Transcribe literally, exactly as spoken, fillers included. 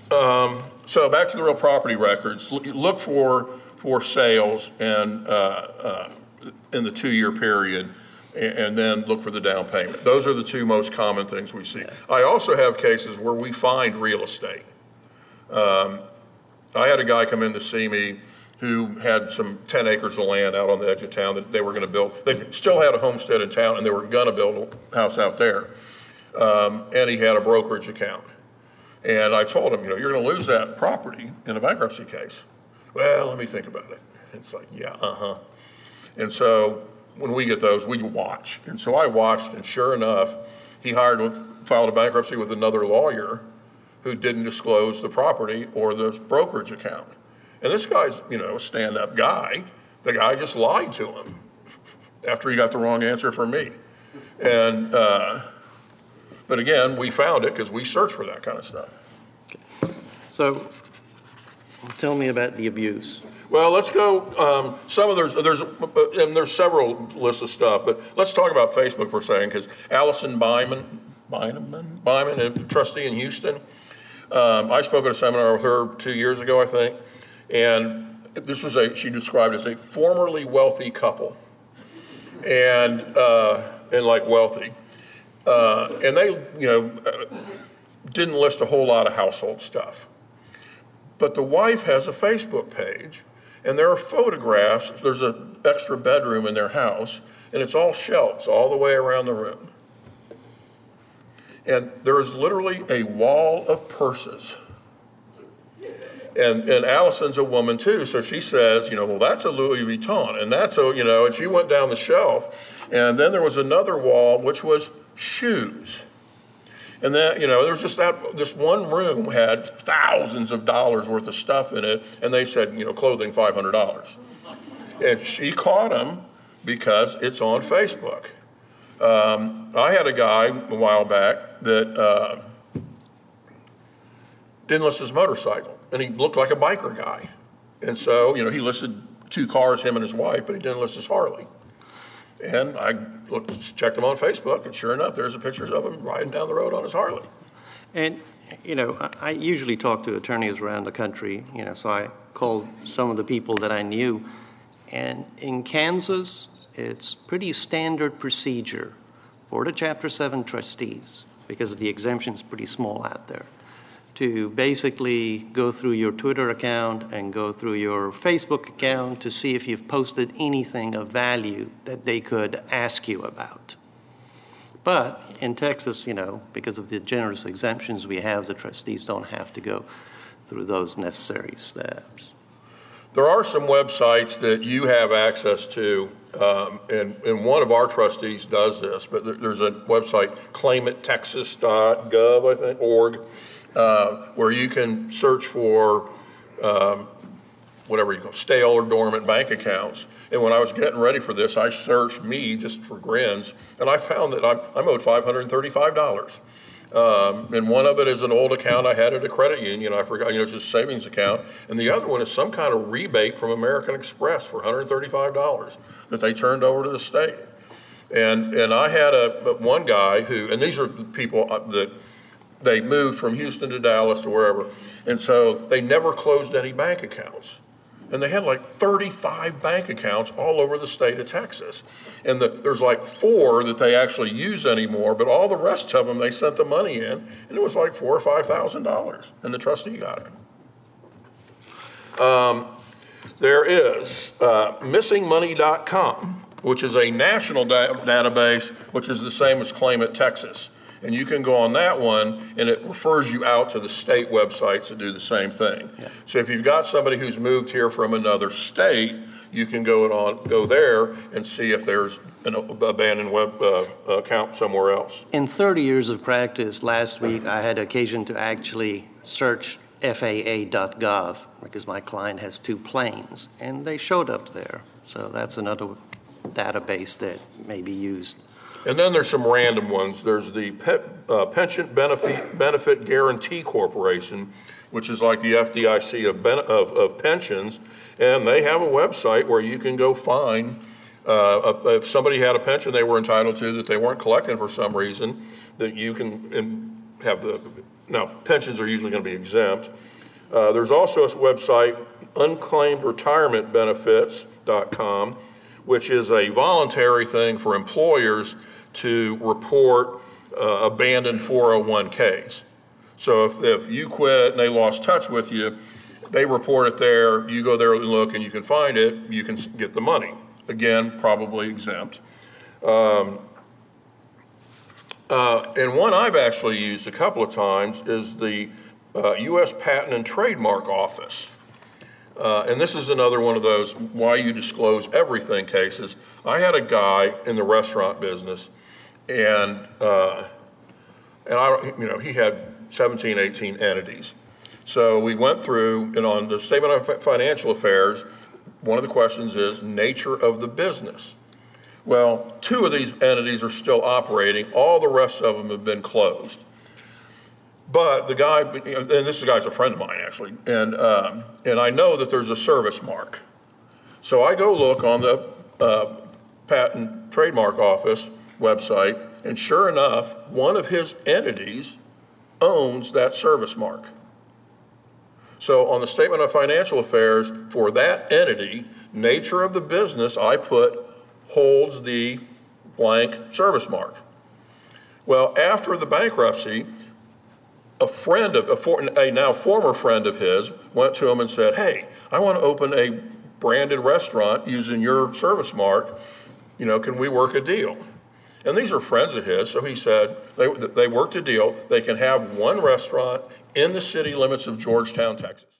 Um, so back to the real property records. Look, look for for sales and uh, uh, in the two-year period, and, and then look for the down payment. Those are the two most common things we see. I also have cases where we find real estate. Um, I had a guy come in to see me who had some ten acres of land out on the edge of town that they were going to build. They still had a homestead in town, and they were going to build a house out there. Um, and he had a brokerage account. And I told him, you know, you're going to lose that property in a bankruptcy case. Well, let me think about it. It's like, yeah, uh-huh. And so when we get those, we watch. And so I watched, and sure enough, he hired, filed a bankruptcy with another lawyer who didn't disclose the property or the brokerage account. And this guy's, you know, a stand-up guy. The guy just lied to him after he got the wrong answer from me. And, uh, but again, we found it because we search for that kind of stuff. Okay. So, tell me about the abuse. Well, let's go. Um, some of there's there's and there's several lists of stuff, but let's talk about Facebook for a second because Allison Byman, Byman, Byman, a trustee in Houston. Um, I spoke at a seminar with her two years ago, I think, and this was a she described as a formerly wealthy couple, and uh, and like wealthy. Uh, and they, you know, uh, didn't list a whole lot of household stuff. But the wife has a Facebook page, and there are photographs. There's an extra bedroom in their house, and it's all shelves all the way around the room. And there is literally a wall of purses. And and Allison's a woman too, so she says, you know, well, that's a Louis Vuitton, and that's a, you know, and she went down the shelf, and then there was another wall which was shoes. And then, you know, there was just that, this one room had thousands of dollars worth of stuff in it, and they said, you know, clothing five hundred dollars. And she caught him because it's on Facebook. Um, I had a guy a while back that uh, didn't list his motorcycle, and he looked like a biker guy. And so, you know, he listed two cars, him and his wife, but he didn't list his Harley. And I looked, checked him on Facebook, and sure enough, there's a pictures of him riding down the road on his Harley. And, you know, I, I usually talk to attorneys around the country, you know, so I called some of the people that I knew. And in Kansas, it's pretty standard procedure for the Chapter seven trustees, because the exemption is pretty small out there, to basically go through your Twitter account and go through your Facebook account to see if you've posted anything of value that they could ask you about. But in Texas, you know, because of the generous exemptions we have, the trustees don't have to go through those necessary steps. There are some websites that you have access to, um, and, and one of our trustees does this, but there, there's a website, claim it texas dot gov, I think, org, uh, where you can search for um, whatever you call stale or dormant bank accounts. And when I was getting ready for this, I searched me just for grins, and I found that I'm, I'm owed five hundred thirty-five dollars. Um, and one of it is an old account I had at a credit union. I forgot, you know, it's just a savings account. And the other one is some kind of rebate from American Express for one hundred thirty-five dollars that they turned over to the state. And and I had a one guy who, and these are the people that they moved from Houston to Dallas to wherever, and so they never closed any bank accounts. And they had like thirty-five bank accounts all over the state of Texas. And the, there's like four that they actually use anymore, but all the rest of them, they sent the money in, and it was like four or five thousand dollars, and the trustee got it. Um, there is uh, missing money dot com, which is a national da- database, which is the same as Claim It Texas. And you can go on that one, and it refers you out to the state websites that do the same thing. Yeah. So if you've got somebody who's moved here from another state, you can go on, go there and see if there's an abandoned web uh, account somewhere else. In thirty years of practice, last week I had occasion to actually search F A A dot gov because my client has two planes, and they showed up there. So that's another database that may be used. And then there's some random ones. There's the Pe- uh, Pension Benefit, Benefit Guarantee Corporation, which is like the F D I C of, ben- of, of pensions, and they have a website where you can go find uh, a, if somebody had a pension they were entitled to that they weren't collecting for some reason, that you can and have the Now, pensions are usually going to be exempt. Uh, there's also a website, unclaimed retirement benefits dot com, which is a voluntary thing for employers to report uh, abandoned four oh one Ks. So if, if you quit and they lost touch with you, they report it there, you go there and look and you can find it, you can get the money. Again, probably exempt. Um, uh, and one I've actually used a couple of times is the uh, U S Patent and Trademark Office. Uh, and this is another one of those why you disclose everything cases. I had a guy in the restaurant business, and uh, and I, you know, he had seventeen, eighteen entities. So we went through, and on the statement of financial affairs, one of the questions is nature of the business. Well, two of these entities are still operating. All the rest of them have been closed. But the guy, and this guy's a friend of mine actually, and um, and I know that there's a service mark. So I go look on the uh, Patent Trademark Office website, and sure enough, one of his entities owns that service mark. So on the statement of financial affairs for that entity, nature of the business, I put holds the blank service mark. Well, after the bankruptcy, a friend of, a, for, a now former friend of his went to him and said, hey, I want to open a branded restaurant using your service mark. You know, can we work a deal? And these are friends of his, so he said, they, they worked a deal. They can have one restaurant in the city limits of Georgetown, Texas.